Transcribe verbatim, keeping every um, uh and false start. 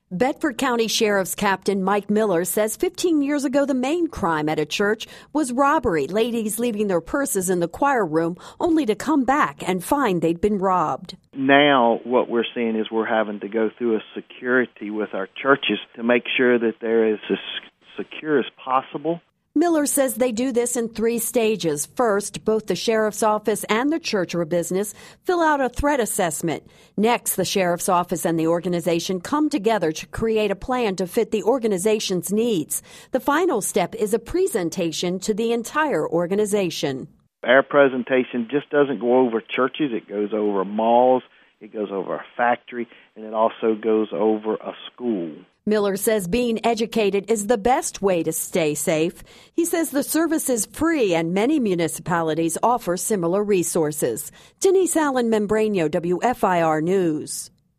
Bedford County Sheriff's Captain Mike Miller says fifteen years ago the main crime at a church was robbery, ladies leaving their purses in the choir room only to come back and find they'd been robbed. Now what we're seeing is we're having to go through a security with our churches to make sure that they're as secure as possible. Miller says they do this in three stages. First, both the sheriff's office and the church or business fill out a threat assessment. Next, the sheriff's office and the organization come together to create a plan to fit the organization's needs. The final step is a presentation to the entire organization. Our presentation just doesn't go over churches. It goes over malls, it goes over a factory, and it also goes over a school. Miller says being educated is the best way to stay safe. He says the service is free and many municipalities offer similar resources. Denise Allen Membranio, W F I R News.